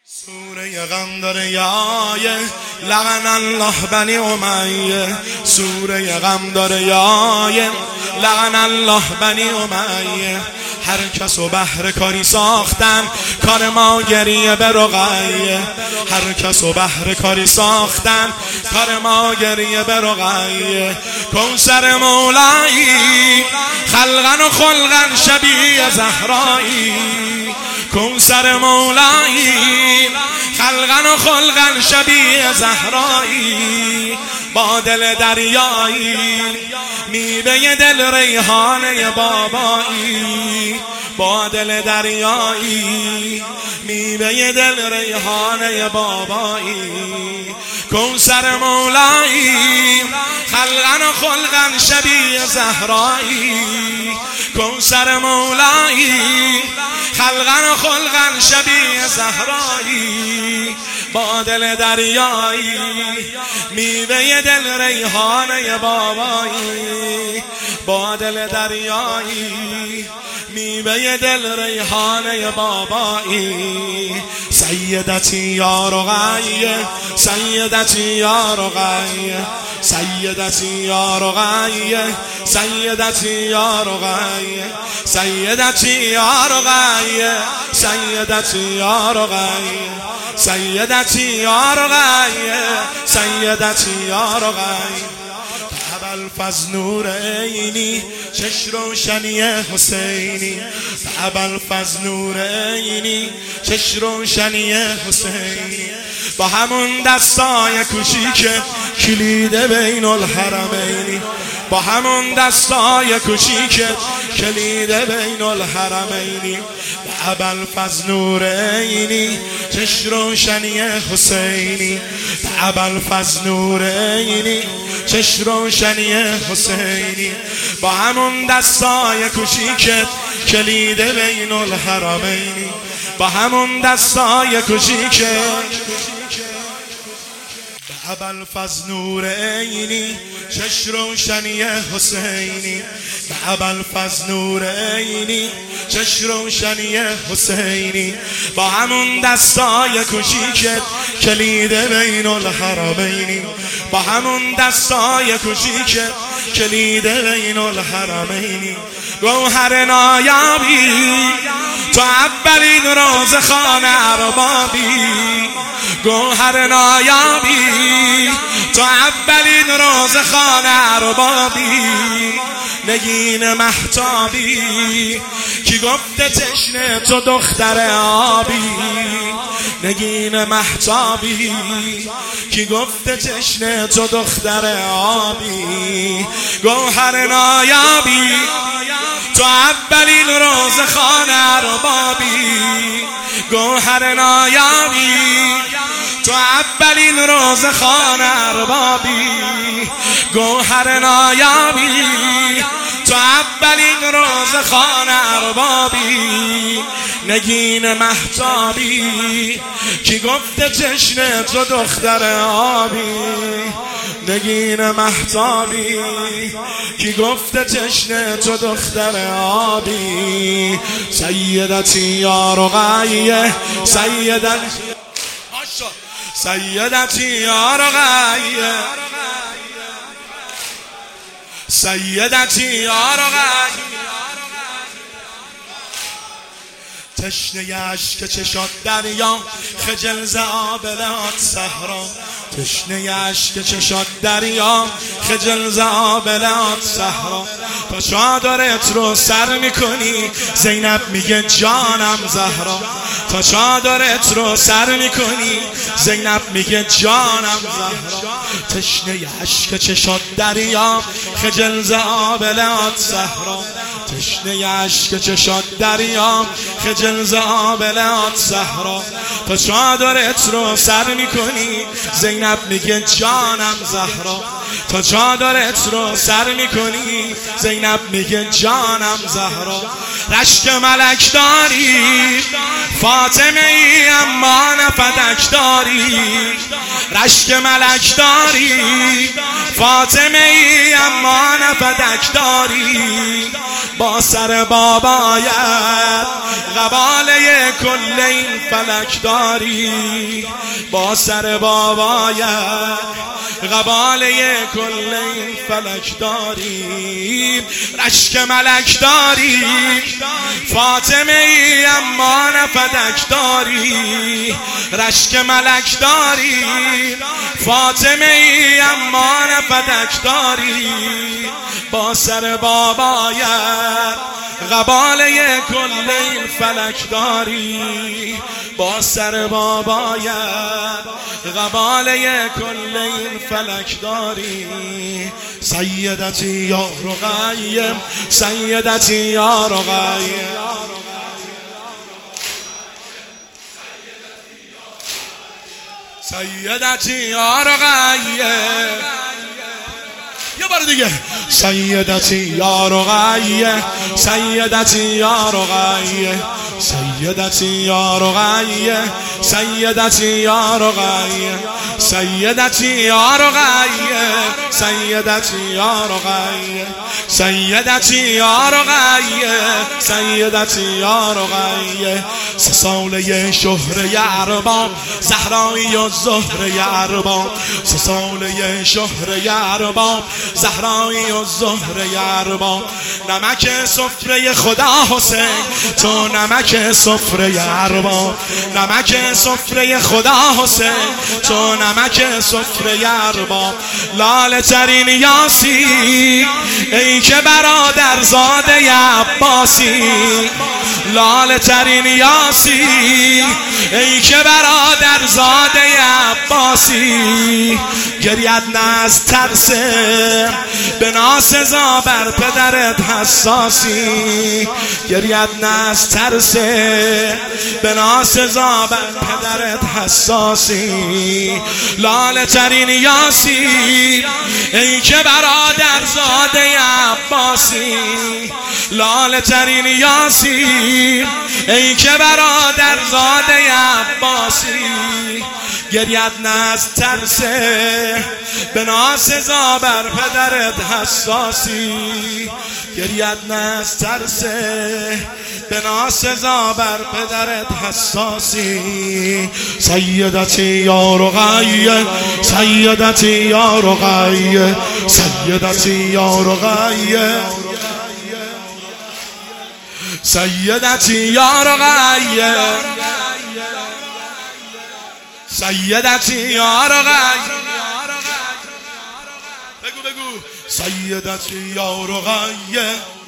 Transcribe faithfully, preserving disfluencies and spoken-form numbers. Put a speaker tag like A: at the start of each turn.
A: سوره غم دریای لعن الله بنی امیه. سوره غم دریای لعن الله بنی امیه. هر کس و بهر کاری ساختن کار ما گریه به رقیه. هر کس و بهر کاری ساختن کار ما گریه به رقیه. کوثر مولایی خلقن و خلقن شبیه زهرایی. کوثر مولایی خلقن و خلقن شبیه زهرایی. با دل دریایی میوه دل ریحانه بابایی. با دل دریایی میوه دل ریحانه بابایی. کوثر مولایی خلقن و خلقن شبیه زهرایی. کوثر مولایی خلقن و خلقن شبیه زهرایی. با دل دریایی میوه دل ریحانه بابایی. با دل دریایی میوه دل ریحانه بابایی. سیدتی یا رقیه سیدتی یا رقیه. سیدتی یا رقیه سیدتی یا رقیه. سیدتی یا رقیه سیدتی یا رقیه. سیدتی یا رقیه سیدتی یا رقیه. ابوالفضل نور عینی چش روشنی حسینی. ابوالفضل نور عینی چش روشنی حسینی. با همون دستای کوچیک کلید بین الحرمینی. با همون دستای کوچیک کلید بین الحرمینی. ابوالفضل نور عینی چش روشنی حسینی. ابوالفضل نور عینی چش روشنی حسینی. با همون دستای کوچیک کلید بین الحرمینی. با همون دستای کوچیک ابوالفضل نور عینی چش روشنی حسینی. ابوالفضل نور عینی چش روشنی حسینی. با همون دستای کوچیک کلید بین الحرمینی. با همون دستای کوچیک کلید بین الحرمینی. گوهر نایابی تو اولین رازخان اربابی. گوهر نایابی تو اولین رازخان اربابی. نگین مهتابی کی گفته تشنه تو دختر آبی. نگین مهتابی کی گفته تشنه تو دختر آبی. گوهر نایابی تو اولین رازخان اربابی. گوهر نایابی تو اولین رازخان اربابی. گوهر نایابی تو اولین رازخان اربابی. نگین مهتابی کی گفته چشم تو دختر آبی. نگین مهتابی کی گفته چشم تو دختر آبی. سیدتی یا رقیه سیدتی سیدتی یا رقیه سیدتی یا رقیه. تشنه اشک چشات دریا خجل ز آبلات صحرا. تشنه اشک چشات دریا خجل ز آبلات صحرا. تا چادرت رو سر میکنی زینب میگه جانم زهرا. تا چادرت رو سر میکنی زینب میگه جانم زهرا. تشنه اشک چشات دریا خجل ز آبلات صحرا. تشنه اشک چشات دریا خجل ز آبلات صحرا. تا چادرت رو سر میکنی زینب میگه جانم زهرا. تا چادرت رو سر میکنی زینب میگه جانم زهرا. رشک ملک داری فاطمه ای اما نه نفدک داری، رشک ملک داری، فاطمه ای اما نفدک داری. با سر بابایت قباله کل این فلک داری، با سر بابایت قباله کل این فلک داری. رشک ملک داری، فاطمه ای اما نفدک داری، رشک ملک داری، فاطمه ای اما نفدک داری. با سر بابایت قباله کل این فلک داری، با سر بابایت قباله کل این فلک داری. سیدتی یا رقیم، سیدتی یا رقیم، سیدتی یا رقیم. یه بار دیگه. سیدتی یا رقیه، سیدتی یا رقیه، سیدتی یا رقیه، سیدتی یا رقیه، سیدتی یا رقیه، سیدتی یا رقیه، سیدتی یا رقیه، سیدتی یا رقیه. سه ساله شهره ارباب، زهرایی و زهره ارباب، سه ساله شهره ارباب، زهرایی و زهره ارباب. نمک سفره خدا حسین، تو نمک سفره ارباب، نمک سفره خدا حسین، تو نمک سفره ارباب. لاله ترین یاسی ای که برادر زاده عباسی، لاله ترین یاسی ای که برادر زاده عباسی. گریت نه از ترس به ناسزا بر پدرت حساسی، گریت نه از ترس به ناسزا بر پدرت حساسی. لاله ترین یاسی ای که برادر زاده عباسی، لاله ترین یاسی ای که برادر زاده عباسی. گریت نه از ترس به ناسزا بر پدرت حساسی، گریت نه از ترس به ناسزا بر پدرت حساسی. سیدتی یا رقیه، سیدتی یا رقیه، سیدتی یا رقیه، سیدتی یا رقیه، سیدتی یا رقیه. بگو بگو. سیدتی یا رقیه،